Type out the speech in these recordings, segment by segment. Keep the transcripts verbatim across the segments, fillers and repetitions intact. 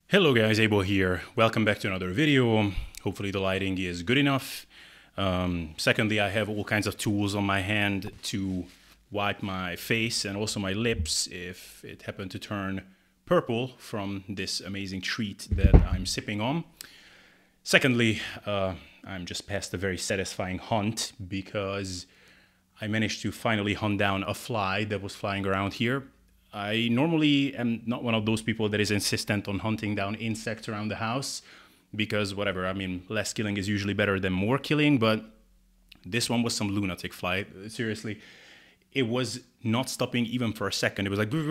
Hello guys, Abel here. Welcome back to another video. Hopefully the lighting is good enough. Um, secondly, I have all kinds of tools on my hand to wipe my face and also my lips if it happened to turn purple from this amazing treat that I'm sipping on. Secondly, uh, I'm just past a very satisfying hunt because I managed to finally hunt down a fly that was flying around here. I normally am not one of those people that is insistent on hunting down insects around the house because whatever, I mean, less killing is usually better than more killing, but this one was some lunatic fly. Seriously, it was not stopping even for a second. It was like,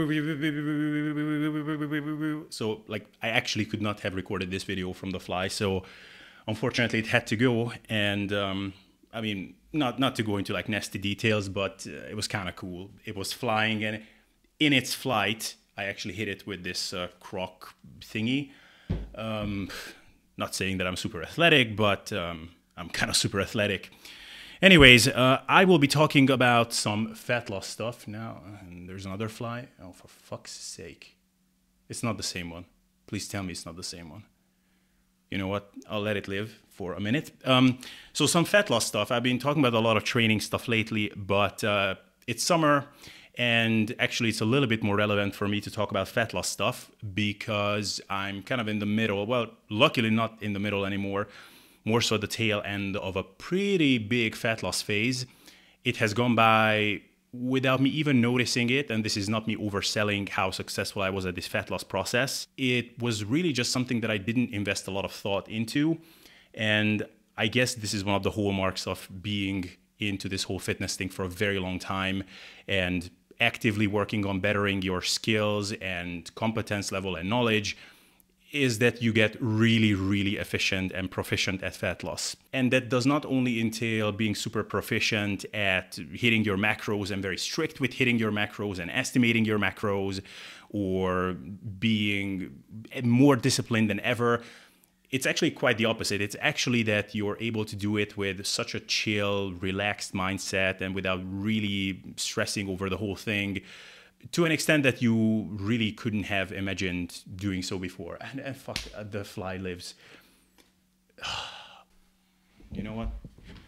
so like I actually could not have recorded this video from the fly. So unfortunately it had to go. And um, I mean, not, not to go into like nasty details, but uh, it was kind of cool. It was flying and in its flight, I actually hit it with this uh, croc thingy. Um, not saying that I'm super athletic, but um, I'm kind of super athletic. Anyways, uh, I will be talking about some fat loss stuff now. And there's another fly. Oh, for fuck's sake. It's not the same one. Please tell me it's not the same one. You know what? I'll let it live for a minute. Um, so some fat loss stuff. I've been talking about a lot of training stuff lately, but uh, it's summer. And actually, it's a little bit more relevant for me to talk about fat loss stuff because I'm kind of in the middle. Well, luckily not in the middle anymore. More so the tail end of a pretty big fat loss phase. It has gone by without me even noticing it. And this is not me overselling how successful I was at this fat loss process. It was really just something that I didn't invest a lot of thought into. And I guess this is one of the hallmarks of being into this whole fitness thing for a very long time and actively working on bettering your skills and competence level and knowledge is that you get really, really efficient and proficient at fat loss. And that does not only entail being super proficient at hitting your macros and very strict with hitting your macros and estimating your macros or being more disciplined than ever. It's actually quite the opposite. It's actually that you're able to do it with such a chill, relaxed mindset and without really stressing over the whole thing to an extent that you really couldn't have imagined doing so before. And, and fuck, the fly lives. You know what?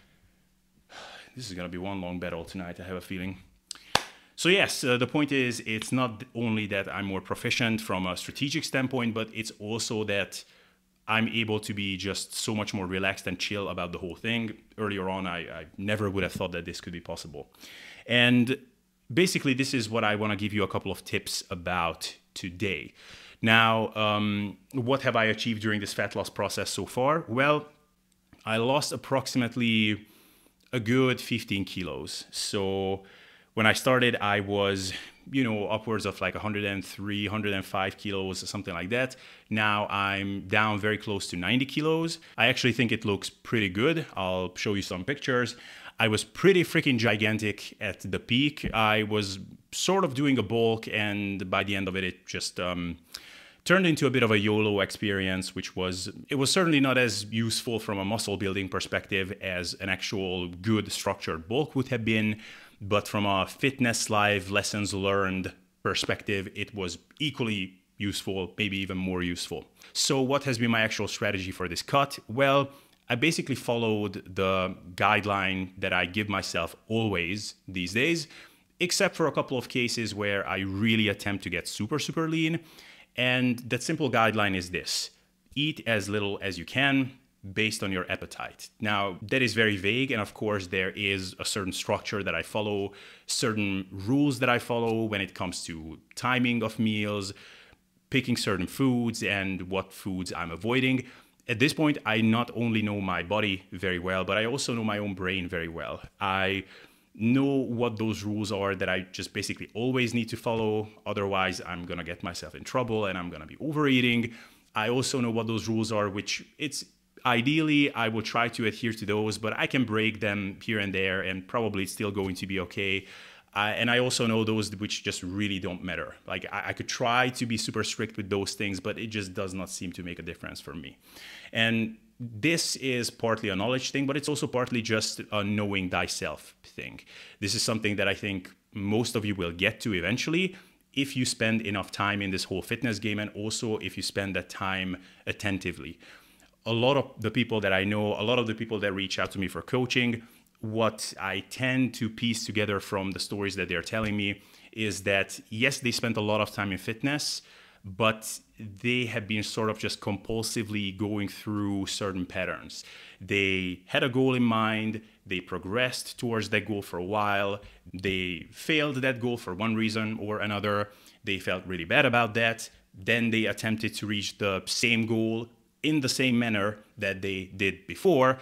This is going to be one long battle tonight, I have a feeling. So yes, uh, the point is, it's not only that I'm more proficient from a strategic standpoint, but it's also that I'm able to be just so much more relaxed and chill about the whole thing. Earlier on, I, I never would have thought that this could be possible. And basically, this is what I want to give you a couple of tips about today. Now, um, what have I achieved during this fat loss process so far? Well, I lost approximately a good fifteen kilos. So when I started, I was, you know, upwards of like one hundred three, one hundred five kilos or something like that. Now I'm down very close to ninety kilos. I actually think it looks pretty good. I'll show you some pictures. I was pretty freaking gigantic at the peak. I was sort of doing a bulk, and by the end of it, it just um, turned into a bit of a YOLO experience, which was, it was certainly not as useful from a muscle building perspective as an actual good structured bulk would have been. But from a fitness live lessons learned perspective, it was equally useful, maybe even more useful. So what has been my actual strategy for this cut? Well, I basically followed the guideline that I give myself always these days, except for a couple of cases where I really attempt to get super, super lean. And that simple guideline is this: eat as little as you can, based on your appetite. Now, that is very vague, and of course there is a certain structure that I follow, certain rules that I follow when it comes to timing of meals, picking certain foods, and what foods I'm avoiding. At this point, I not only know my body very well, but I also know my own brain very well. I know what those rules are that I just basically always need to follow, otherwise I'm gonna get myself in trouble and I'm gonna be overeating. I also know what those rules are, which it's ideally, I will try to adhere to those, but I can break them here and there and probably it's still going to be okay. Uh, and I also know those which just really don't matter. Like I, I could try to be super strict with those things, but it just does not seem to make a difference for me. And this is partly a knowledge thing, but it's also partly just a knowing thyself thing. This is something that I think most of you will get to eventually. if you spend enough time in this whole fitness game, and also if you spend that time attentively. A lot of the people that I know, a lot of the people that reach out to me for coaching, what I tend to piece together from the stories that they're telling me is that, yes, they spent a lot of time in fitness, but they have been sort of just compulsively going through certain patterns. They had a goal in mind, they progressed towards that goal for a while, they failed that goal for one reason or another, they felt really bad about that, then they attempted to reach the same goal in the same manner that they did before,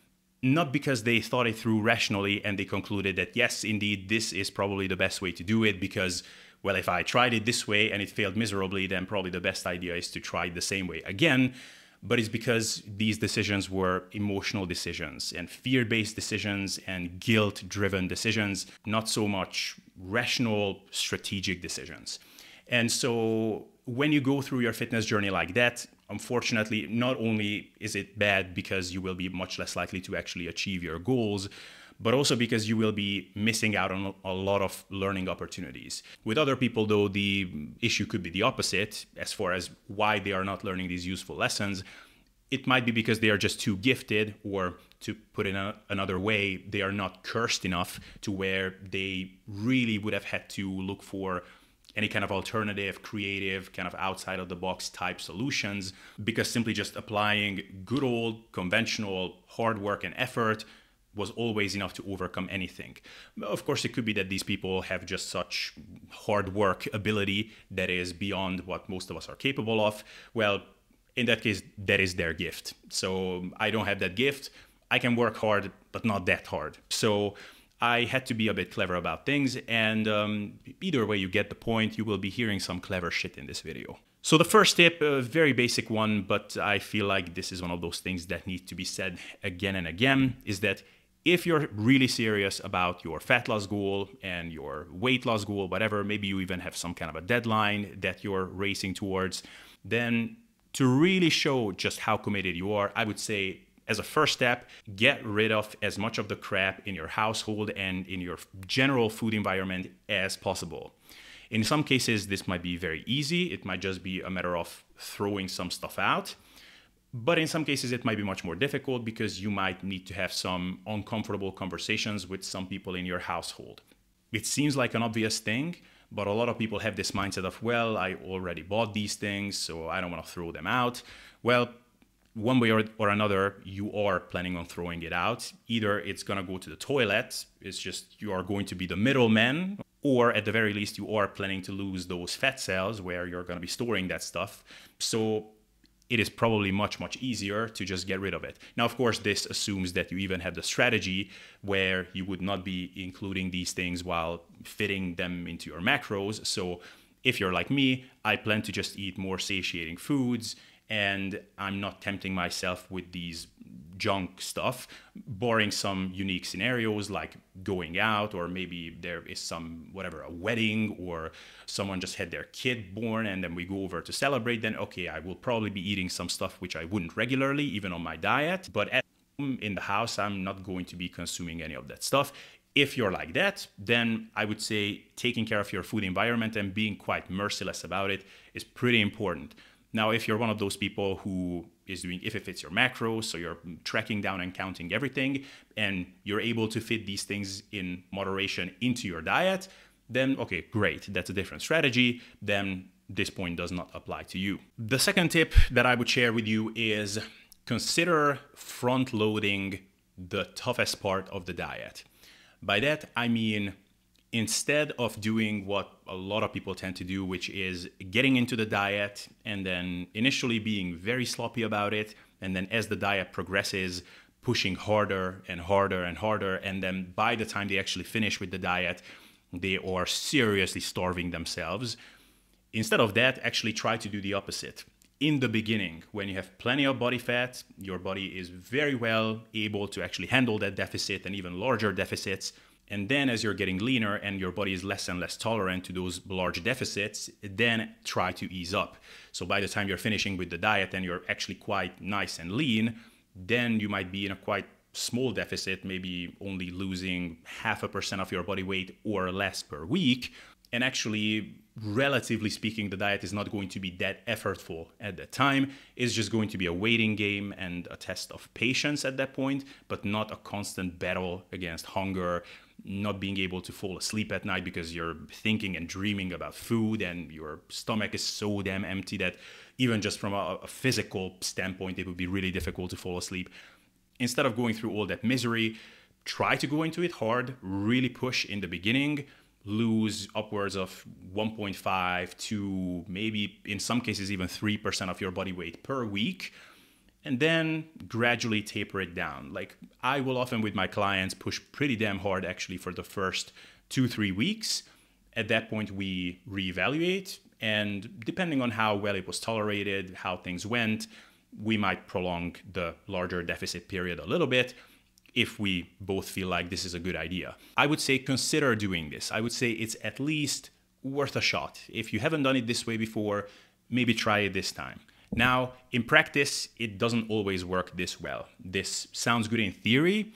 not because they thought it through rationally and they concluded that, yes, indeed, this is probably the best way to do it because, well, if I tried it this way and it failed miserably, then probably the best idea is to try it the same way again. But it's because these decisions were emotional decisions and fear-based decisions and guilt-driven decisions, not so much rational, strategic decisions. And so when you go through your fitness journey like that, unfortunately, not only is it bad because you will be much less likely to actually achieve your goals, but also because you will be missing out on a lot of learning opportunities. With other people, though, the issue could be the opposite as far as why they are not learning these useful lessons. It might be because they are just too gifted, or to put it a, another way, they are not cursed enough to where they really would have had to look for any kind of alternative, creative, kind of outside of the box type solutions, because simply just applying good old conventional hard work and effort was always enough to overcome anything. Of course, it could be that these people have just such hard work ability that is beyond what most of us are capable of. Well, in that case, that is their gift. So I don't have that gift. I can work hard, but not that hard. So I had to be a bit clever about things, and um, either way you get the point, you will be hearing some clever shit in this video. So the first tip, a very basic one, but I feel like this is one of those things that need to be said again and again, is that if you're really serious about your fat loss goal and your weight loss goal, whatever, maybe you even have some kind of a deadline that you're racing towards, then to really show just how committed you are, I would say, as a first step, get rid of as much of the crap in your household and in your general food environment as possible. In some cases, this might be very easy. It might just be a matter of throwing some stuff out. But in some cases, it might be much more difficult because you might need to have some uncomfortable conversations with some people in your household. It seems like an obvious thing, but a lot of people have this mindset of, well, I already bought these things, so I don't want to throw them out. Well, one way or, or another, you are planning on throwing it out. Either it's going to go to the toilet, it's just you are going to be the middleman, or at the very least, you are planning to lose those fat cells where you're going to be storing that stuff. So it is probably much, much easier to just get rid of it. Now, of course, this assumes that you even have the strategy where you would not be including these things while fitting them into your macros. So if you're like me, I plan to just eat more satiating foods, and I'm not tempting myself with these junk stuff, barring some unique scenarios like going out, or maybe there is some, whatever, a wedding, or someone just had their kid born and then we go over to celebrate, then okay, I will probably be eating some stuff which I wouldn't regularly, even on my diet. But at home in the house, I'm not going to be consuming any of that stuff. If you're like that, then I would say taking care of your food environment and being quite merciless about it is pretty important. Now, if you're one of those people who is doing, if it fits your macros, so you're tracking down and counting everything, and you're able to fit these things in moderation into your diet, then okay, great, that's a different strategy. Then this point does not apply to you. The second tip that I would share with you is consider front-loading the toughest part of the diet. By that, I mean, instead of doing what a lot of people tend to do, which is getting into the diet and then initially being very sloppy about it, and then as the diet progresses, pushing harder and harder and harder, and then by the time they actually finish with the diet, they are seriously starving themselves. Instead of that, actually try to do the opposite. In the beginning, when you have plenty of body fat, your body is very well able to actually handle that deficit and even larger deficits. And then as you're getting leaner and your body is less and less tolerant to those large deficits, then try to ease up. So by the time you're finishing with the diet and you're actually quite nice and lean, then you might be in a quite small deficit, maybe only losing half a percent of your body weight or less per week. And actually, relatively speaking, the diet is not going to be that effortful at that time. It's just going to be a waiting game and a test of patience at that point, but not a constant battle against hunger, not being able to fall asleep at night because you're thinking and dreaming about food and your stomach is so damn empty that even just from a, a physical standpoint, it would be really difficult to fall asleep. Instead of going through all that misery, try to go into it hard, really push in the beginning, lose upwards of one point five to maybe in some cases even three percent of your body weight per week, and then gradually taper it down. Like I will often with my clients push pretty damn hard actually for the first two, three weeks. At that point, we reevaluate, and depending on how well it was tolerated, how things went, we might prolong the larger deficit period a little bit if we both feel like this is a good idea. I would say consider doing this. I would say it's at least worth a shot. If you haven't done it this way before, maybe try it this time. Now, in practice, it doesn't always work this well. This sounds good in theory,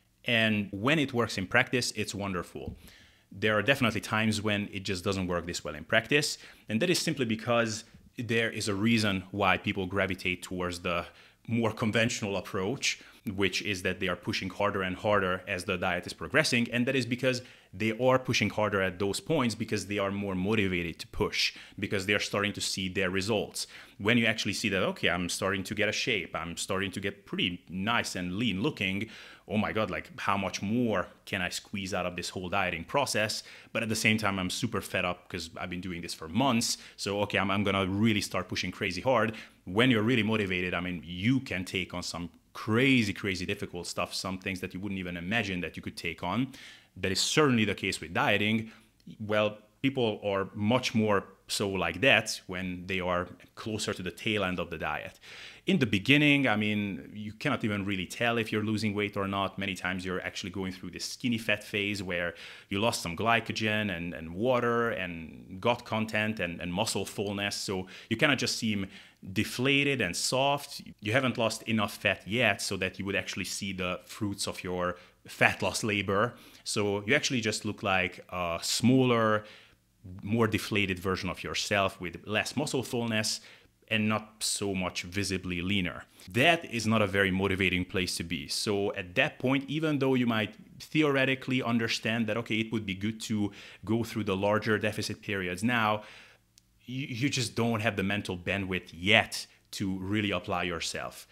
and when it works in practice, it's wonderful. There are definitely times when it just doesn't work this well in practice, and that is simply because there is a reason why people gravitate towards the more conventional approach, which is that they are pushing harder and harder as the diet is progressing. And that is because they are pushing harder at those points because they are more motivated to push, because they are starting to see their results. When you actually see that, okay, I'm starting to get a shape, I'm starting to get pretty nice and lean looking, oh my God, like how much more can I squeeze out of this whole dieting process? But at the same time, I'm super fed up because I've been doing this for months. So, okay, I'm, I'm gonna really start pushing crazy hard. When you're really motivated, I mean, you can take on some crazy, crazy difficult stuff, some things that you wouldn't even imagine that you could take on. That is certainly the case with dieting. Well, people are much more so like that when they are closer to the tail end of the diet. In the beginning, I mean, you cannot even really tell if you're losing weight or not. Many times you're actually going through this skinny fat phase where you lost some glycogen and, and water and gut content and, and muscle fullness. So you kind of just seem deflated and soft. You haven't lost enough fat yet so that you would actually see the fruits of your fat loss labor. So you actually just look like a smaller, more deflated version of yourself with less muscle fullness and not so much visibly leaner. That is not a very motivating place to be. So at that point, even though you might theoretically understand that, okay, it would be good to go through the larger deficit periods now, you, you just don't have the mental bandwidth yet to really apply yourself.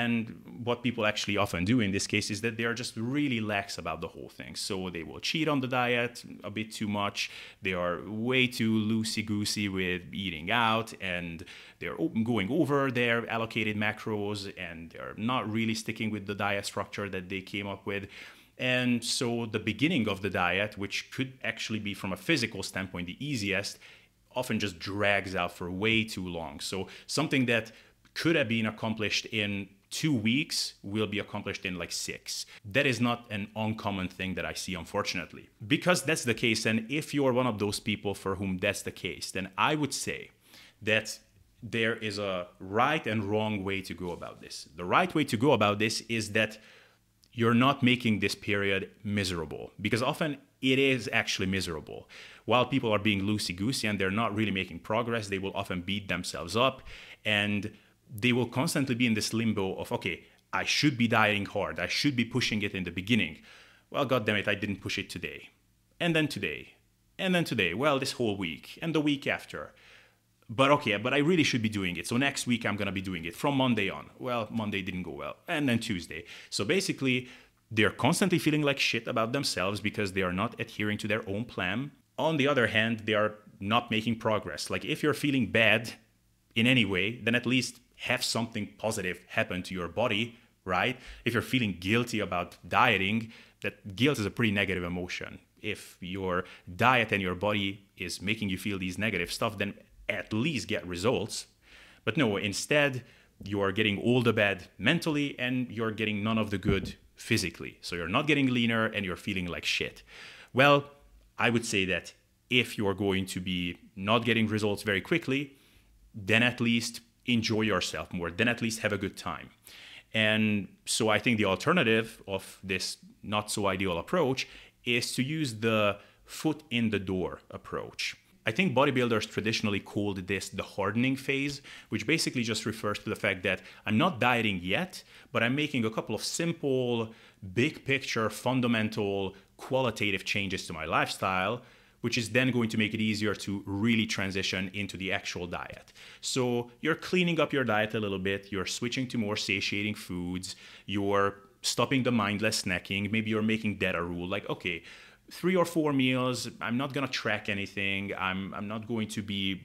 And what people actually often do in this case is that they are just really lax about the whole thing. So they will cheat on the diet a bit too much. They are way too loosey-goosey with eating out, and they're going over their allocated macros, and they're not really sticking with the diet structure that they came up with. And so the beginning of the diet, which could actually be from a physical standpoint the easiest, often just drags out for way too long. So something that could have been accomplished in two weeks will be accomplished in like six. That is not an uncommon thing that I see, unfortunately. Because that's the case, and if you're one of those people for whom that's the case, then I would say that there is a right and wrong way to go about this. The right way to go about this is that you're not making this period miserable, because often it is actually miserable. While people are being loosey-goosey and they're not really making progress, they will often beat themselves up, and they will constantly be in this limbo of, okay, I should be dieting hard, I should be pushing it in the beginning. Well, goddammit, I didn't push it today. And then today. And then today. Well, this whole week. And the week after. But okay, but I really should be doing it. So next week I'm gonna be doing it from Monday on. Well, Monday didn't go well. And then Tuesday. So basically, they're constantly feeling like shit about themselves because they are not adhering to their own plan. On the other hand, they are not making progress. Like if you're feeling bad in any way, then at least have something positive happen to your body, right? If you're feeling guilty about dieting, that guilt is a pretty negative emotion. If your diet and your body is making you feel these negative stuff, then at least get results. But no, instead, you are getting all the bad mentally and you're getting none of the good physically. So you're not getting leaner and you're feeling like shit. Well, I would say that if you're going to be not getting results very quickly, then at least enjoy yourself more, then at least have a good time. And so I think the alternative of this not so ideal approach is to use the foot in the door approach. I think bodybuilders traditionally called this the hardening phase, which basically just refers to the fact that I'm not dieting yet, but I'm making a couple of simple, big picture, fundamental, qualitative changes to my lifestyle, which is then going to make it easier to really transition into the actual diet. So you're cleaning up your diet a little bit, you're switching to more satiating foods, you're stopping the mindless snacking, maybe you're making that a rule, like, okay, three or four meals, I'm not gonna track anything, I'm, I'm not going to be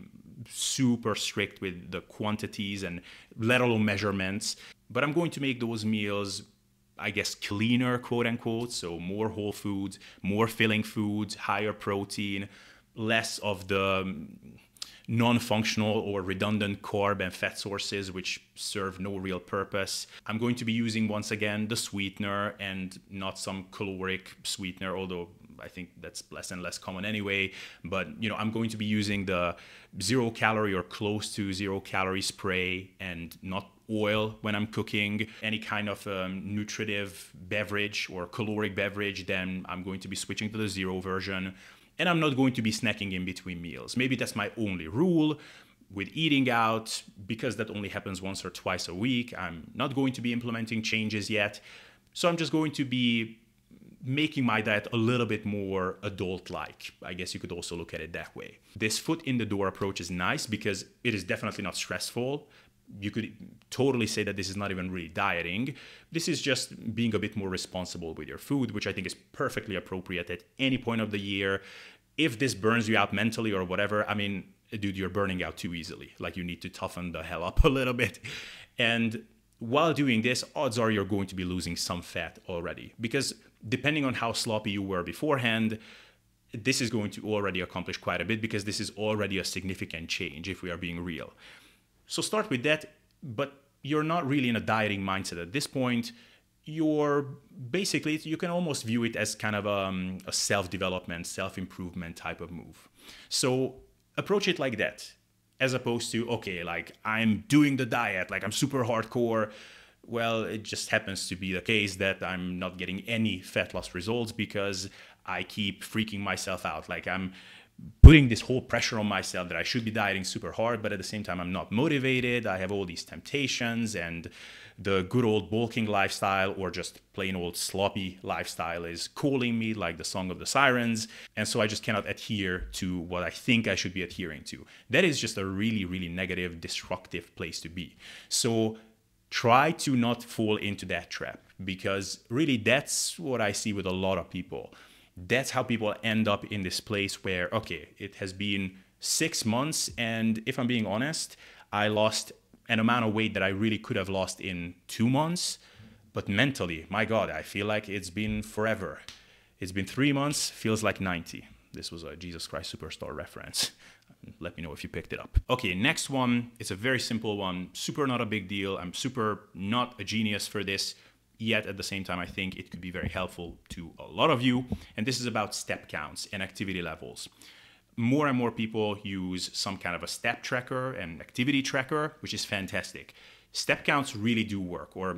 super strict with the quantities and let alone measurements, but I'm going to make those meals, I guess, cleaner, quote unquote, so more whole foods, more filling foods, higher protein, less of the non-functional or redundant carb and fat sources which serve no real purpose. I'm going to be using, once again, the sweetener and not some caloric sweetener, although I think that's less and less common anyway. But, you know, I'm going to be using the zero calorie or close to zero calorie spray and not oil when I'm cooking. Any kind of um, nutritive beverage or caloric beverage, then I'm going to be switching to the zero version. And I'm not going to be snacking in between meals. Maybe that's my only rule with eating out, because that only happens once or twice a week. I'm not going to be implementing changes yet. So I'm just going to be making my diet a little bit more adult-like. I guess you could also look at it that way. This foot in the door approach is nice because it is definitely not stressful. You could totally say that this is not even really dieting. This is just being a bit more responsible with your food, which I think is perfectly appropriate at any point of the year. If this burns you out mentally or whatever, I mean, dude, you're burning out too easily. Like, you need to toughen the hell up a little bit. And while doing this, odds are you're going to be losing some fat already, because depending on how sloppy you were beforehand, this is going to already accomplish quite a bit, because this is already a significant change if we are being real. So start with that, but you're not really in a dieting mindset at this point. You're basically, you can almost view it as kind of um, a self-development, self-improvement type of move. So approach it like that, as opposed to, okay, like, I'm doing the diet, like I'm super hardcore. Well, it just happens to be the case that I'm not getting any fat loss results because I keep freaking myself out. Like, I'm putting this whole pressure on myself that I should be dieting super hard, but at the same time, I'm not motivated. I have all these temptations, and the good old bulking lifestyle or just plain old sloppy lifestyle is calling me like the song of the sirens. And so I just cannot adhere to what I think I should be adhering to. That is just a really, really negative, destructive place to be. So try to not fall into that trap, because really that's what I see with a lot of people. That's how people end up in this place where, okay, it has been six months, and if I'm being honest, I lost an amount of weight that I really could have lost in two months. But mentally, my God, I feel like it's been forever. It's been three months, feels like ninety. This was a Jesus Christ Superstar reference. Let me know if you picked it up. Okay, next one. It's a very simple one. Super not a big deal. I'm super not a genius for this. Yet at the same time, I think it could be very helpful to a lot of you. And this is about step counts and activity levels. More and more people use some kind of a step tracker and activity tracker, which is fantastic. Step counts really do work, or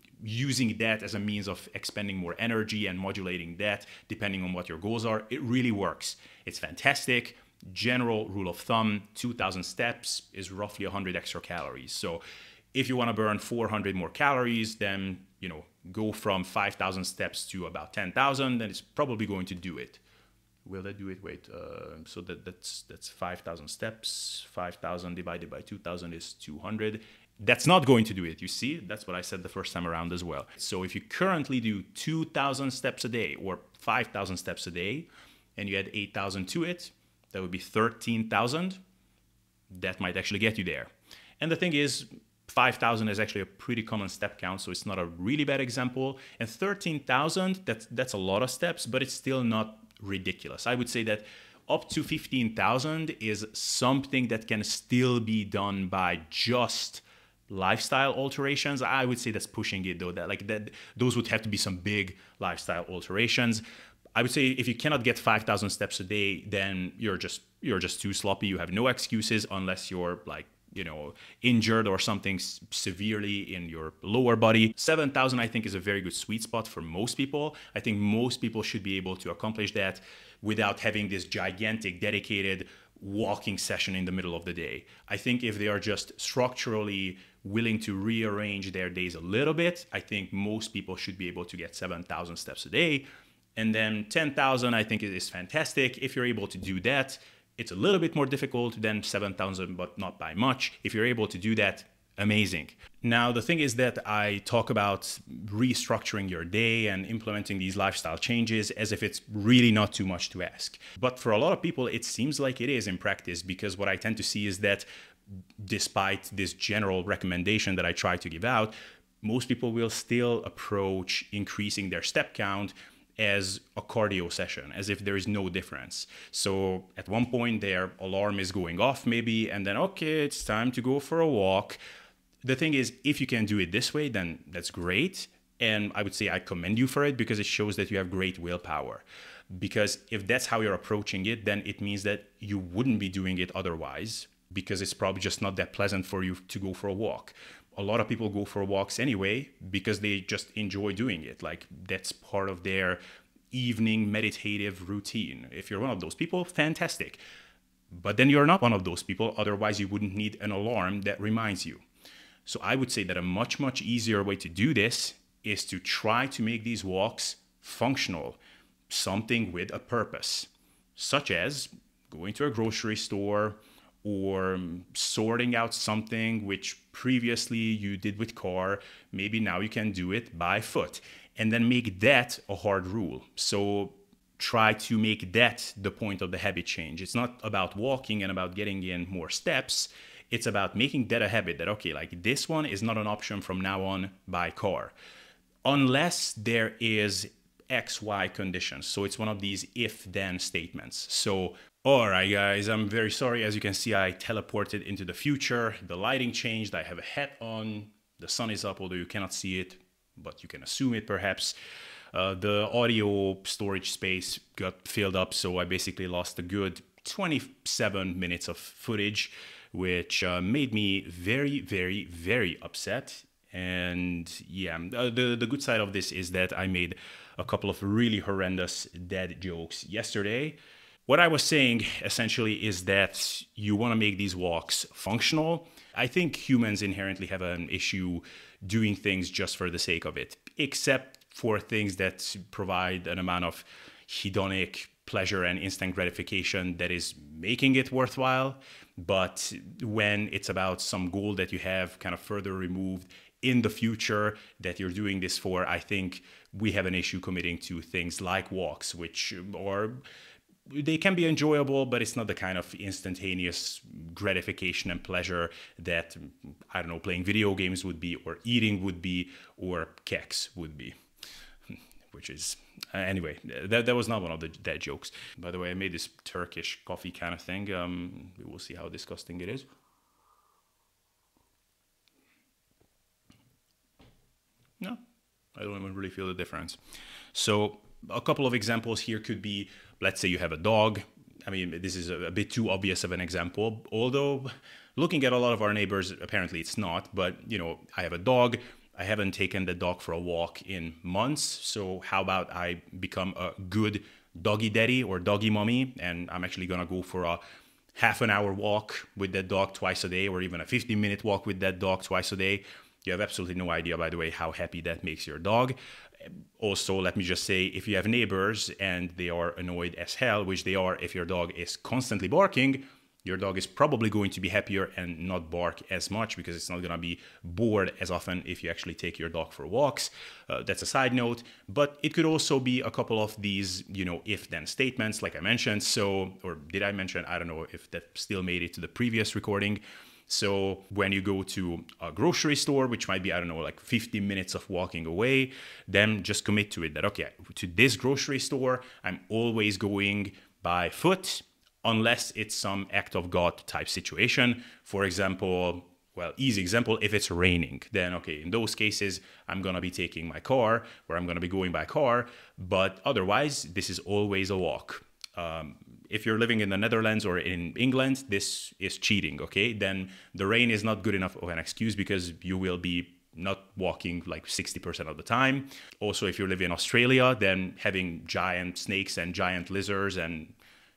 using that as a means of expending more energy and modulating that depending on what your goals are. It really works. It's fantastic. General rule of thumb, two thousand steps is roughly one hundred extra calories. So if you want to burn four hundred more calories, then, you know, go from five thousand steps to about ten thousand, then it's probably going to do it. Will that do it? Wait, uh, so that, that's that's five thousand steps. five thousand divided by two thousand is two hundred. That's not going to do it, you see? That's what I said the first time around as well. So if you currently do two thousand steps a day or five thousand steps a day, and you add eight thousand to it, that would be thirteen thousand. That might actually get you there. And the thing is, five thousand is actually a pretty common step count, so it's not a really bad example. And thirteen thousand, that's, that's a lot of steps, but it's still not ridiculous. I would say that up to fifteen thousand is something that can still be done by just lifestyle alterations. I would say that's pushing it though. That like that, those would have to be some big lifestyle alterations. I would say if you cannot get five thousand steps a day, then you're just you're just too sloppy. You have no excuses unless you're like, you know, injured or something severely in your lower body. seven thousand, I think, is a very good sweet spot for most people. I think most people should be able to accomplish that without having this gigantic, dedicated walking session in the middle of the day. I think if they are just structurally willing to rearrange their days a little bit, I think most people should be able to get seven thousand steps a day. And then ten thousand, I think, is fantastic. If you're able to do that, it's a little bit more difficult than seven thousand, but not by much. If you're able to do that, amazing. Now, the thing is that I talk about restructuring your day and implementing these lifestyle changes as if it's really not too much to ask. But for a lot of people, it seems like it is in practice, because what I tend to see is that despite this general recommendation that I try to give out, most people will still approach increasing their step count as a cardio session, as if there is no difference. So at one point their alarm is going off maybe, and then, okay, it's time to go for a walk. The thing is, if you can do it this way, then that's great. And I would say I commend you for it, because it shows that you have great willpower. Because if that's how you're approaching it, then it means that you wouldn't be doing it otherwise, because it's probably just not that pleasant for you to go for a walk. A lot of people go for walks anyway because they just enjoy doing it. Like, that's part of their evening meditative routine. If you're one of those people, fantastic. But then you're not one of those people. Otherwise, you wouldn't need an alarm that reminds you. So I would say that a much, much easier way to do this is to try to make these walks functional, something with a purpose, such as going to a grocery store, or sorting out something which previously you did with car. Maybe now you can do it by foot, and then make that a hard rule. So try to make that the point of the habit change. It's not about walking and about getting in more steps. It's about making that a habit, that, okay, like, this one is not an option from now on by car, unless there is X Y conditions. So it's one of these if-then statements. So, all right, guys, I'm very sorry. As you can see, I teleported into the future. The lighting changed. I have a hat on. The sun is up, although you cannot see it, but you can assume it perhaps. Uh, the audio storage space got filled up, so I basically lost a good twenty-seven minutes of footage, which uh, made me very, very, very upset. And yeah, uh, the, the good side of this is that I made a couple of really horrendous dad jokes yesterday. What I was saying essentially is that you want to make these walks functional. I think humans inherently have an issue doing things just for the sake of it, except for things that provide an amount of hedonic pleasure and instant gratification that is making it worthwhile. But when it's about some goal that you have kind of further removed in the future that you're doing this for, I think we have an issue committing to things like walks, which are, they can be enjoyable, but it's not the kind of instantaneous gratification and pleasure that, I don't know, playing video games would be, or eating would be, or keks would be. Which is, uh, anyway, that, that was not one of the dad jokes. By the way, I made this Turkish coffee kind of thing. Um, we will see how disgusting it is. No, I don't even really feel the difference. So a couple of examples here could be, let's say you have a dog. I mean, this is a, a bit too obvious of an example, although looking at a lot of our neighbors, apparently it's not. But, you know, I have a dog. I haven't taken the dog for a walk in months. So how about I become a good doggy daddy or doggy mommy, and I'm actually going to go for a half an hour walk with that dog twice a day, or even a fifteen minute walk with that dog twice a day. You have absolutely no idea, by the way, how happy that makes your dog. Also, let me just say, if you have neighbors and they are annoyed as hell, which they are if your dog is constantly barking, your dog is probably going to be happier and not bark as much, because it's not going to be bored as often if you actually take your dog for walks. Uh, that's a side note. But it could also be a couple of these, you know, if-then statements, like I mentioned. So, or did I mention? I don't know if that still made it to the previous recording. So when you go to a grocery store, which might be, I don't know, like fifty minutes of walking away, then just commit to it that, okay, to this grocery store, I'm always going by foot, unless it's some act of God type situation. For example, well, easy example, if it's raining, then okay, in those cases, I'm going to be taking my car, or I'm going to be going by car, but otherwise, this is always a walk. Um, if you're living in the Netherlands or in England, this is cheating, okay? Then the rain is not good enough of an excuse, because you will be not walking like sixty percent of the time. Also, if you live in Australia, then having giant snakes and giant lizards and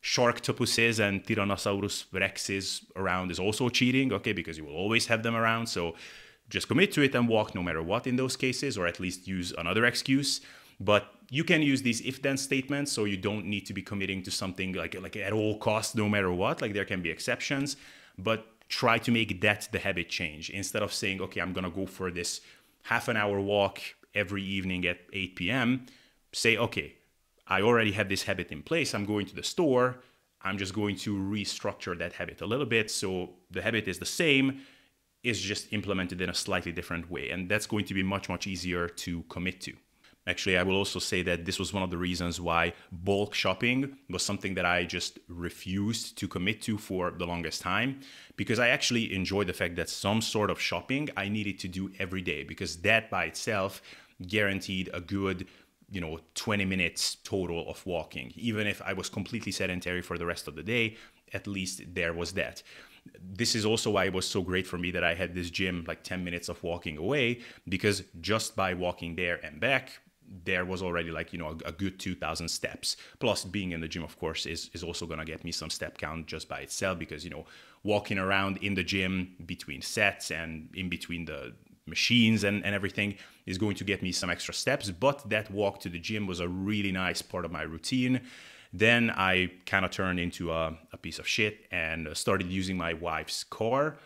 Sharktopuses and Tyrannosaurus rexes around is also cheating, okay, because you will always have them around. So just commit to it and walk no matter what in those cases, or at least use another excuse. But you can use these if-then statements, so you don't need to be committing to something like, like at all costs, no matter what. Like there can be exceptions, but try to make that the habit change. Instead of saying, okay, I'm gonna go for this half an hour walk every evening at eight p.m., say, okay, I already have this habit in place. I'm going to the store. I'm just going to restructure that habit a little bit. So the habit is the same, it's just implemented in a slightly different way. And that's going to be much, much easier to commit to. Actually, I will also say that this was one of the reasons why bulk shopping was something that I just refused to commit to for the longest time, because I actually enjoyed the fact that some sort of shopping I needed to do every day, because that by itself guaranteed a good, you know, twenty minutes total of walking. Even if I was completely sedentary for the rest of the day, at least there was that. This is also why it was so great for me that I had this gym like ten minutes of walking away, because just by walking there and back, there was already like, you know, a, a good two thousand steps. Plus being in the gym, of course, is, is also going to get me some step count just by itself, because, you know, walking around in the gym between sets and in between the machines and, and everything is going to get me some extra steps. But that walk to the gym was a really nice part of my routine. Then I kind of turned into a, a piece of shit and started using my wife's car.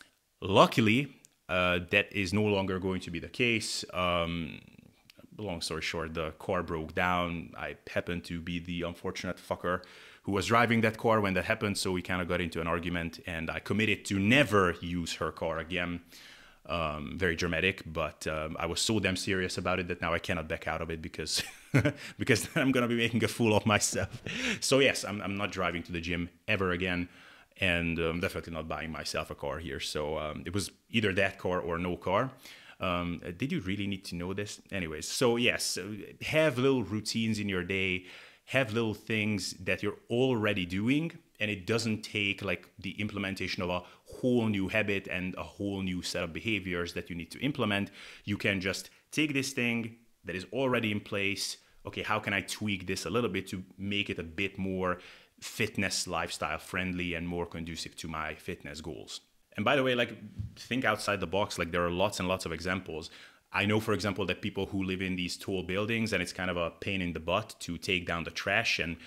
Luckily, uh, that is no longer going to be the case. Um, long story short, the car broke down. I happened to be the unfortunate fucker who was driving that car when that happened. So we kind of got into an argument and I committed to never use her car again. Um, very dramatic, but um, I was so damn serious about it that now I cannot back out of it, because because then I'm gonna be making a fool of myself. So yes, I'm, I'm not driving to the gym ever again, and I'm definitely not buying myself a car here. So um, it was either that car or no car. Um, did you really need to know this? Anyways, so yes, have little routines in your day, have little things that you're already doing, and it doesn't take like the implementation of a whole new habit and a whole new set of behaviors that you need to implement. You can just take this thing that is already in place. Okay, how can I tweak this a little bit to make it a bit more fitness lifestyle friendly and more conducive to my fitness goals? And by the way, like, think outside the box. Like, there are lots and lots of examples. I know, for example, that people who live in these tall buildings, and it's kind of a pain in the butt to take down the trash, and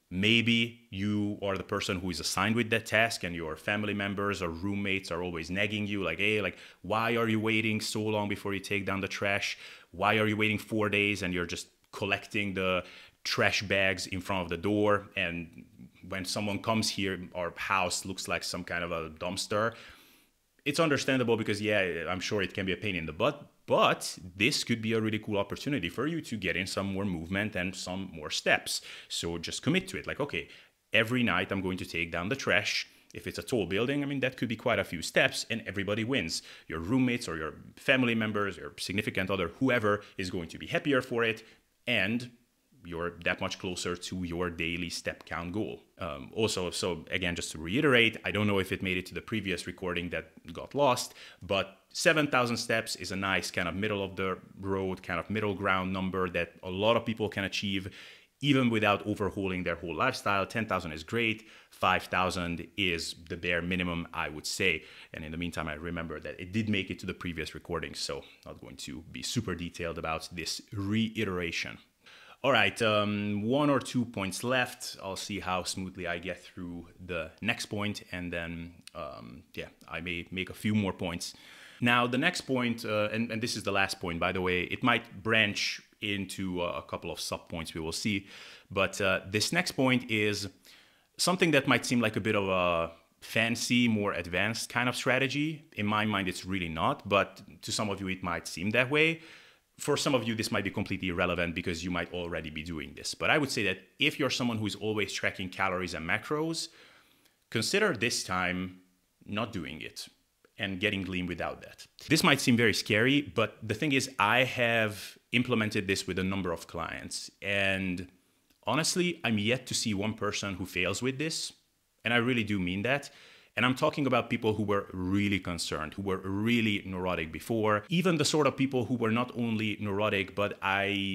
maybe you are the person who is assigned with that task, and your family members or roommates are always nagging you like, hey, like, why are you waiting so long before you take down the trash? Why are you waiting four days and you're just collecting the trash bags in front of the door? And when someone comes here, our house looks like some kind of a dumpster. It's understandable because, yeah, I'm sure it can be a pain in the butt, but this could be a really cool opportunity for you to get in some more movement and some more steps. So just commit to it. Like, okay, every night I'm going to take down the trash. If it's a tall building, I mean, that could be quite a few steps, and everybody wins. Your roommates or your family members, your significant other, whoever is going to be happier for it, and you're that much closer to your daily step count goal. Um, also, so again, just to reiterate, I don't know if it made it to the previous recording that got lost, but seven thousand steps is a nice kind of middle of the road, kind of middle ground number that a lot of people can achieve even without overhauling their whole lifestyle. ten thousand is great. five thousand is the bare minimum, I would say. And in the meantime, I remember that it did make it to the previous recording, so not going to be super detailed about this reiteration. All right, um, one or two points left. I'll see how smoothly I get through the next point, and then, um, yeah, I may make a few more points. Now, the next point, uh, and, and this is the last point, by the way, it might branch into uh, a couple of sub-points we will see, but uh, this next point is something that might seem like a bit of a fancy, more advanced kind of strategy. In my mind, it's really not, but to some of you, it might seem that way. For some of you, this might be completely irrelevant because you might already be doing this. But I would say that if you're someone who is always tracking calories and macros, consider this time not doing it and getting lean without that. This might seem very scary, but the thing is, I have implemented this with a number of clients. And honestly, I'm yet to see one person who fails with this. And I really do mean that. And I'm talking about people who were really concerned, who were really neurotic before. Even the sort of people who were not only neurotic, but I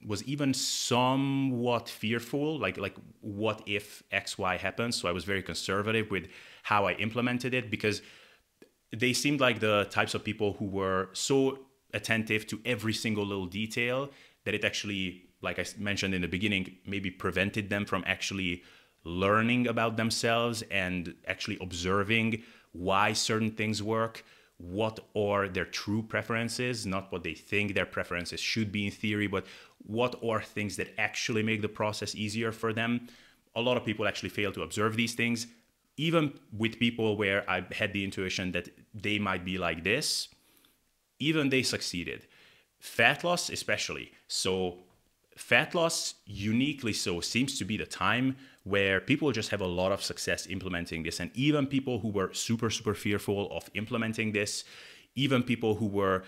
was even somewhat fearful, like like what if X, Y happens? So I was very conservative with how I implemented it, because they seemed like the types of people who were so attentive to every single little detail that it actually, like I mentioned in the beginning, maybe prevented them from actually learning about themselves and actually observing why certain things work, what are their true preferences, not what they think their preferences should be in theory, but what are things that actually make the process easier for them. A lot of people actually fail to observe these things. Even with people where I had the intuition that they might be like this, even they succeeded. Fat loss especially. So fat loss, uniquely so, seems to be the time where people just have a lot of success implementing this. And even people who were super, super fearful of implementing this, even people who were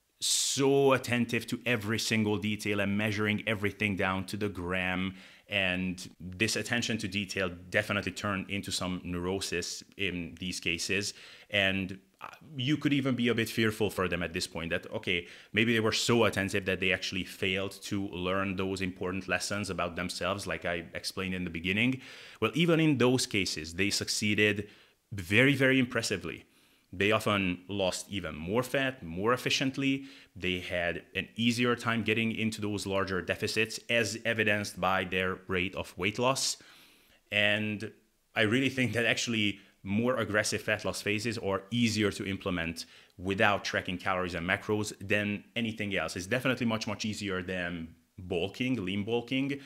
so attentive to every single detail and measuring everything down to the gram, and this attention to detail definitely turned into some neurosis in these cases. And you could even be a bit fearful for them at this point that, okay, maybe they were so attentive that they actually failed to learn those important lessons about themselves, like I explained in the beginning. Well, even in those cases, they succeeded very, very impressively. They often lost even more fat, more efficiently. They had an easier time getting into those larger deficits, as evidenced by their rate of weight loss. And I really think that actually more aggressive fat loss phases are easier to implement without tracking calories and macros than anything else. It's definitely much, much easier than bulking, lean bulking.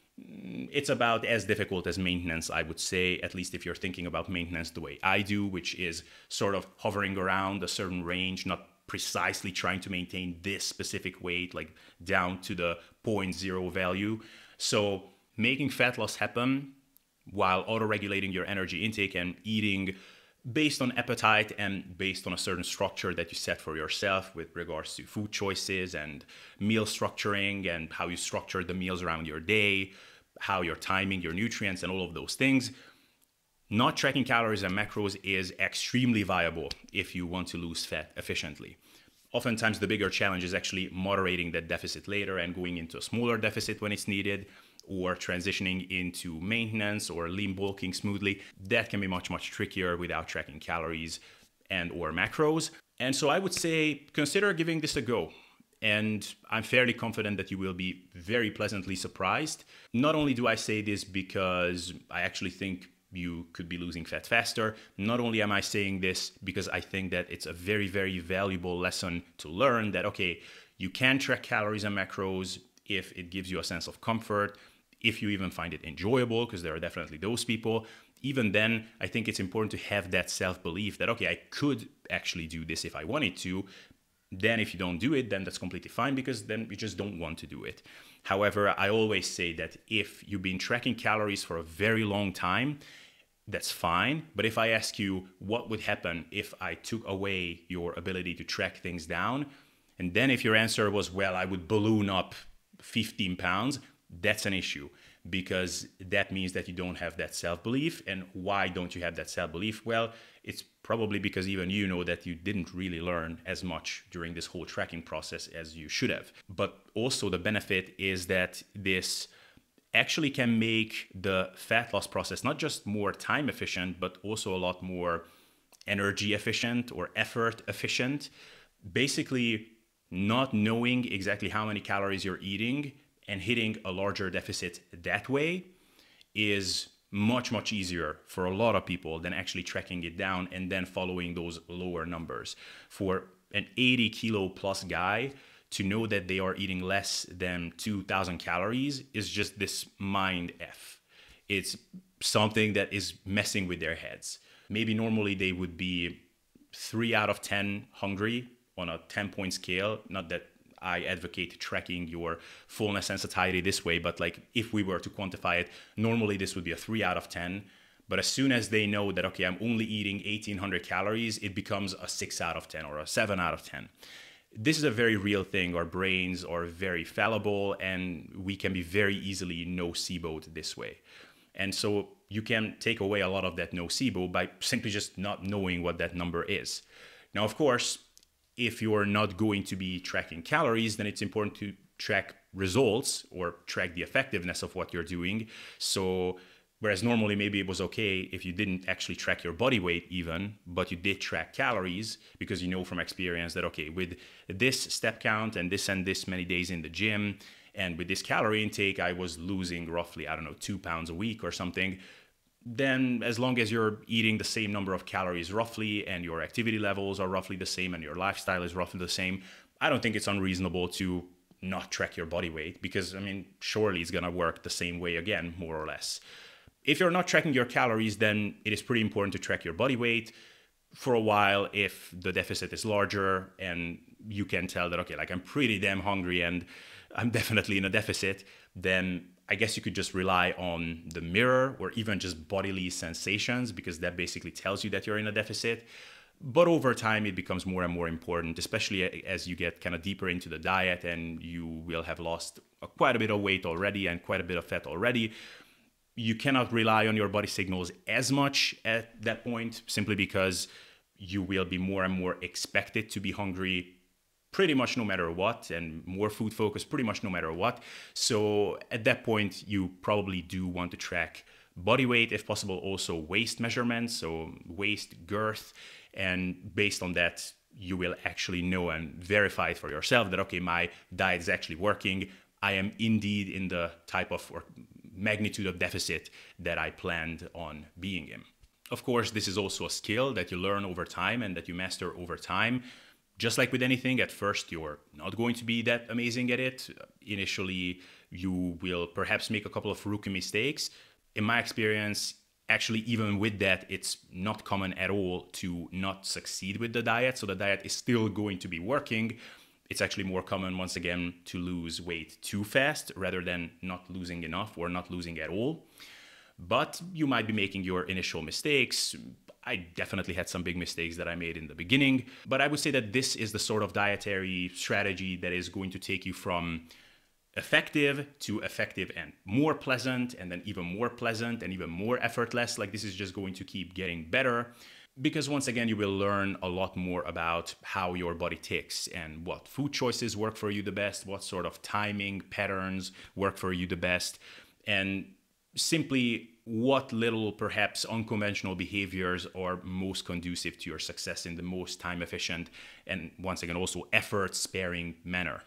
It's about as difficult as maintenance, I would say, at least if you're thinking about maintenance the way I do, which is sort of hovering around a certain range, not precisely trying to maintain this specific weight, like down to the zero point zero value. So making fat loss happen while auto-regulating your energy intake and eating based on appetite and based on a certain structure that you set for yourself with regards to food choices and meal structuring and how you structure the meals around your day, how you're timing your nutrients and all of those things. Not tracking calories and macros is extremely viable if you want to lose fat efficiently. Oftentimes the bigger challenge is actually moderating that deficit later and going into a smaller deficit when it's needed, or transitioning into maintenance or lean bulking smoothly. That can be much, much trickier without tracking calories and or macros. And so I would say consider giving this a go. And I'm fairly confident that you will be very pleasantly surprised. Not only do I say this because I actually think you could be losing fat faster, not only am I saying this because I think that it's a very, very valuable lesson to learn that, okay, you can track calories and macros if it gives you a sense of comfort, if you even find it enjoyable, because there are definitely those people. Even then, I think it's important to have that self-belief that, okay, I could actually do this if I wanted to. Then if you don't do it, then that's completely fine, because then you just don't want to do it. However, I always say that if you've been tracking calories for a very long time, that's fine. But if I ask you what would happen if I took away your ability to track things down, and then if your answer was, well, I would balloon up fifteen pounds, that's an issue, because that means that you don't have that self-belief. And why don't you have that self-belief? Well, it's probably because even you know that you didn't really learn as much during this whole tracking process as you should have. But also the benefit is that this actually can make the fat loss process not just more time efficient, but also a lot more energy efficient or effort efficient. Basically, not knowing exactly how many calories you're eating and hitting a larger deficit that way is much, much easier for a lot of people than actually tracking it down and then following those lower numbers. For an eighty kilo plus guy to know that they are eating less than two thousand calories is just this mind F. It's something that is messing with their heads. Maybe normally they would be three out of ten hungry on a ten point scale. Not that I advocate tracking your fullness and satiety this way, but like if we were to quantify it, normally this would be a three out of ten. But as soon as they know that, okay, I'm only eating eighteen hundred calories, it becomes a six out of ten or a seven out of ten. This is a very real thing. Our brains are very fallible and we can be very easily noceboed this way. And so you can take away a lot of that nocebo by simply just not knowing what that number is. Now, of course, if you're not going to be tracking calories, then it's important to track results or track the effectiveness of what you're doing. So whereas normally maybe it was okay if you didn't actually track your body weight even, but you did track calories because you know from experience that, okay, with this step count and this and this many days in the gym and with this calorie intake, I was losing roughly, I don't know, two pounds a week or something. Then as long as you're eating the same number of calories roughly and your activity levels are roughly the same and your lifestyle is roughly the same, I don't think it's unreasonable to not track your body weight because, I mean, surely it's going to work the same way again, more or less. If you're not tracking your calories, then it is pretty important to track your body weight for a while if the deficit is larger and you can tell that, okay, like I'm pretty damn hungry and I'm definitely in a deficit, then I guess you could just rely on the mirror or even just bodily sensations because that basically tells you that you're in a deficit. But over time, it becomes more and more important, especially as you get kind of deeper into the diet and you will have lost quite a bit of weight already and quite a bit of fat already. You cannot rely on your body signals as much at that point simply because you will be more and more expected to be hungry pretty much no matter what and more food focused pretty much no matter what. So at that point, you probably do want to track body weight, if possible, also waist measurements, so waist girth. And based on that, you will actually know and verify it for yourself that, okay, my diet is actually working. I am indeed in the type of or magnitude of deficit that I planned on being in. Of course, this is also a skill that you learn over time and that you master over time. Just like with anything, at first you're not going to be that amazing at it. Initially, you will perhaps make a couple of rookie mistakes. In my experience, actually, even with that, it's not common at all to not succeed with the diet. So the diet is still going to be working. It's actually more common, once again, to lose weight too fast rather than not losing enough or not losing at all. But you might be making your initial mistakes. I definitely had some big mistakes that I made in the beginning. But I would say that this is the sort of dietary strategy that is going to take you from effective to effective and more pleasant, and then even more pleasant and even more effortless. Like this is just going to keep getting better. Because once again, you will learn a lot more about how your body ticks and what food choices work for you the best, what sort of timing patterns work for you the best, and simply what little perhaps unconventional behaviors are most conducive to your success in the most time efficient and once again also effort sparing manner.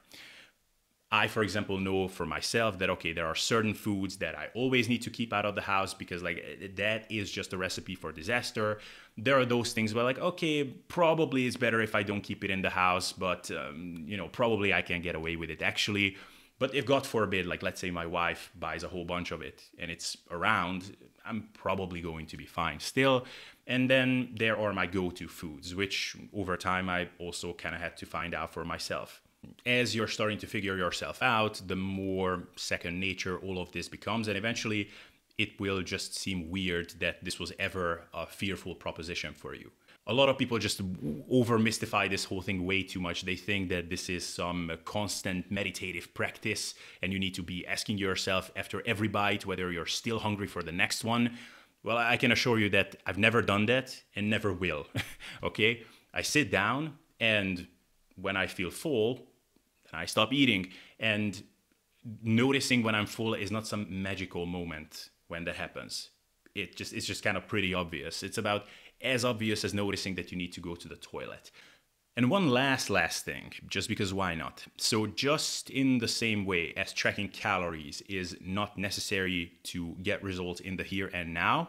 I, for example, know for myself that, okay, there are certain foods that I always need to keep out of the house because like that is just a recipe for disaster. There are those things where like, okay, probably it's better if I don't keep it in the house, but, um, you know, probably I can get away with it actually. But if God forbid, like let's say my wife buys a whole bunch of it and it's around, I'm probably going to be fine still. And then there are my go-to foods, which over time I also kind of had to find out for myself. As you're starting to figure yourself out, the more second nature all of this becomes, and eventually it will just seem weird that this was ever a fearful proposition for you. A lot of people just over mystify this whole thing way too much. They think that this is some constant meditative practice and you need to be asking yourself after every bite whether you're still hungry for the next one. Well, I can assure you that I've never done that and never will. Okay? I sit down and when I feel full, I stop eating, and noticing when I'm full is not some magical moment when that happens. It just it's just kind of pretty obvious. It's about as obvious as noticing that you need to go to the toilet. And one last, last thing, just because why not? So just in the same way as tracking calories is not necessary to get results in the here and now,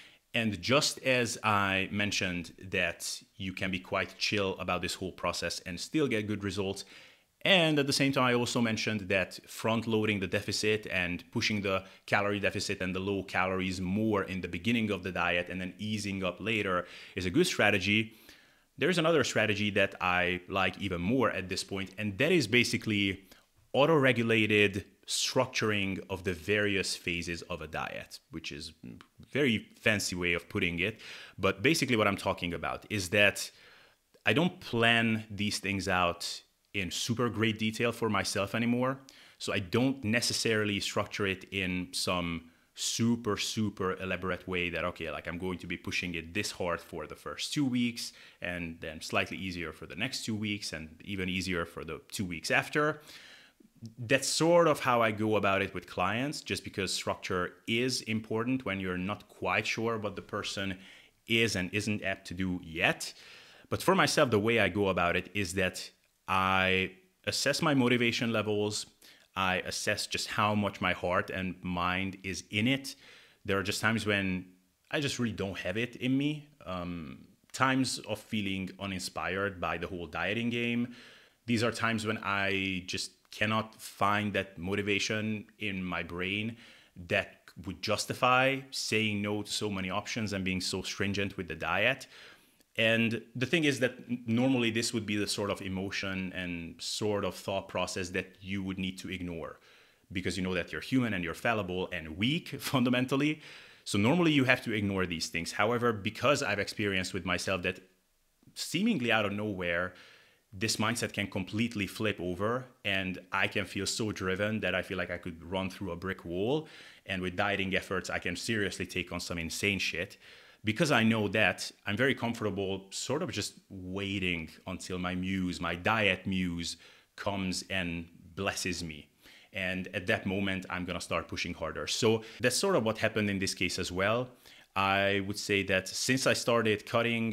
and just as I mentioned that you can be quite chill about this whole process and still get good results, and at the same time, I also mentioned that front-loading the deficit and pushing the calorie deficit and the low calories more in the beginning of the diet and then easing up later is a good strategy. There's another strategy that I like even more at this point, and that is basically auto-regulated structuring of the various phases of a diet, which is a very fancy way of putting it. But basically what I'm talking about is that I don't plan these things out in super great detail for myself anymore. So I don't necessarily structure it in some super, super elaborate way that, okay, like I'm going to be pushing it this hard for the first two weeks and then slightly easier for the next two weeks and even easier for the two weeks after. that's sort of how I go about it with clients, just because structure is important when you're not quite sure what the person is and isn't apt to do yet. But for myself, the way I go about it is that I assess my motivation levels. I assess just how much my heart and mind is in it. There are just times when I just really don't have it in me. Um, times of feeling uninspired by the whole dieting game. These are times when I just cannot find that motivation in my brain that would justify saying no to so many options and being so stringent with the diet. And the thing is that normally this would be the sort of emotion and sort of thought process that you would need to ignore, because you know that you're human and you're fallible and weak fundamentally. So normally you have to ignore these things. However, because I've experienced with myself that seemingly out of nowhere, this mindset can completely flip over and I can feel so driven that I feel like I could run through a brick wall. And with dieting efforts, I can seriously take on some insane shit. Because I know that, I'm very comfortable sort of just waiting until my muse, my diet muse, comes and blesses me. And at that moment, I'm going to start pushing harder. So that's sort of what happened in this case as well. I would say that since I started cutting,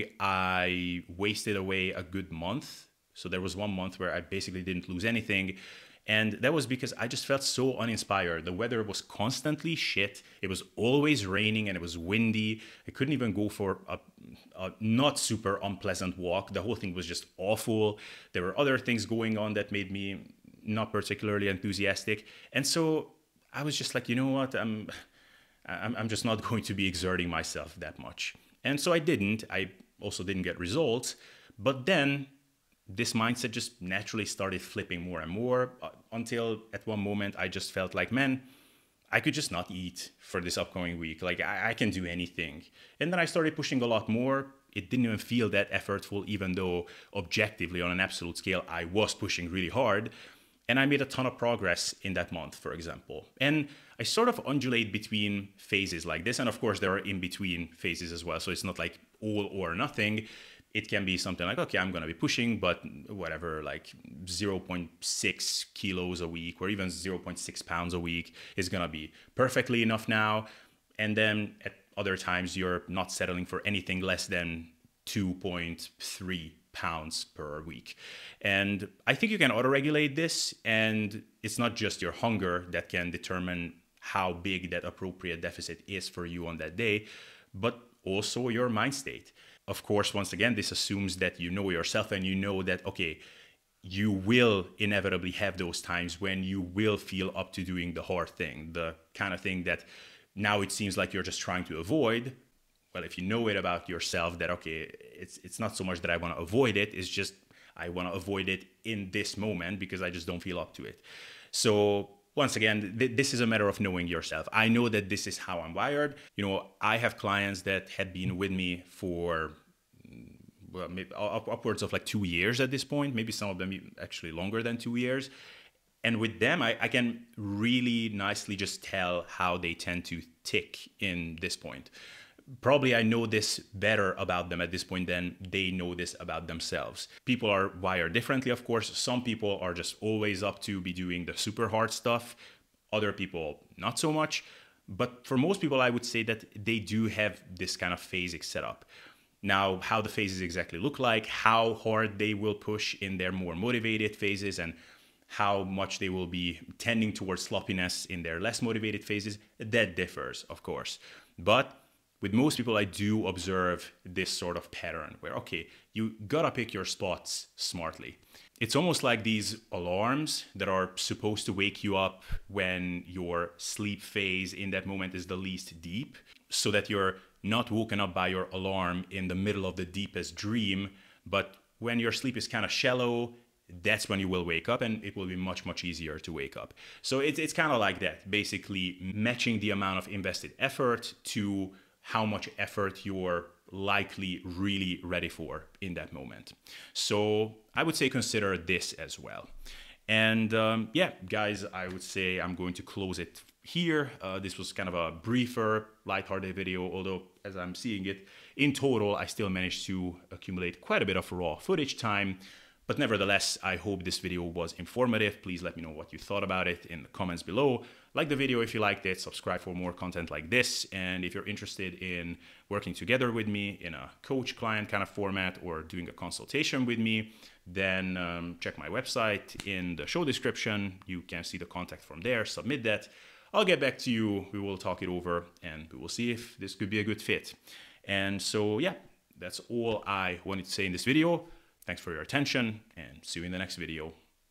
I wasted away a good month. So there was one month where I basically didn't lose anything. And that was because I just felt so uninspired. The weather was constantly shit. It was always raining and it was windy. I couldn't even go for a, a not super unpleasant walk. The whole thing was just awful. There were other things going on that made me not particularly enthusiastic. And so I was just like, you know what? I'm, I'm, I'm just not going to be exerting myself that much. And so I didn't. I also didn't get results. But then this mindset just naturally started flipping more and more uh, until at one moment I just felt like, man, I could just not eat for this upcoming week. Like I, I can do anything. And then I started pushing a lot more. It didn't even feel that effortful, even though objectively on an absolute scale, I was pushing really hard. And I made a ton of progress in that month, for example. And I sort of undulate between phases like this. And of course, there are in-between phases as well. So it's not like all or nothing. It can be something like, okay, I'm going to be pushing, but whatever, like zero point six kilos a week or even zero point six pounds a week is going to be perfectly enough now. And then at other times, you're not settling for anything less than two point three pounds per week. And I think you can auto-regulate this. And it's not just your hunger that can determine how big that appropriate deficit is for you on that day, but also your mind state. Of course, once again, this assumes that you know yourself and you know that, okay, you will inevitably have those times when you will feel up to doing the hard thing, the kind of thing that now it seems like you're just trying to avoid. Well, if you know it about yourself that, okay, it's it's not so much that I want to avoid it, it's just I want to avoid it in this moment because I just don't feel up to it. So once again, th- this is a matter of knowing yourself. I know that this is how I'm wired. You know, I have clients that had been with me for well, maybe up- upwards of like two years at this point, maybe some of them actually longer than two years. And with them, I, I can really nicely just tell how they tend to tick in this point. Probably I know this better about them at this point than they know this about themselves. People are wired differently, of course. Some people are just always up to be doing the super hard stuff. Other people, not so much. But for most people, I would say that they do have this kind of phasic setup. Now, how the phases exactly look like, how hard they will push in their more motivated phases, and how much they will be tending towards sloppiness in their less motivated phases, that differs, of course. But with most people, I do observe this sort of pattern where, okay, you gotta pick your spots smartly. It's almost like these alarms that are supposed to wake you up when your sleep phase in that moment is the least deep, so that you're not woken up by your alarm in the middle of the deepest dream, but when your sleep is kind of shallow, that's when you will wake up, and it will be much, much easier to wake up. So it's, it's kind of like that, basically matching the amount of invested effort to how much effort you're likely really ready for in that moment. So I would say consider this as well. And um, yeah, guys, I would say I'm going to close it here. Uh, this was kind of a briefer, lighthearted video, although as I'm seeing it, in total, I still managed to accumulate quite a bit of raw footage time. But nevertheless, I hope this video was informative. Please let me know what you thought about it in the comments below. Like the video if you liked it, subscribe for more content like this. And if you're interested in working together with me in a coach-client kind of format or doing a consultation with me, then um, check my website in the show description. You can see the contact from there, submit that. I'll get back to you, we will talk it over, and we will see if this could be a good fit. And so, yeah, that's all I wanted to say in this video. Thanks for your attention, and see you in the next video.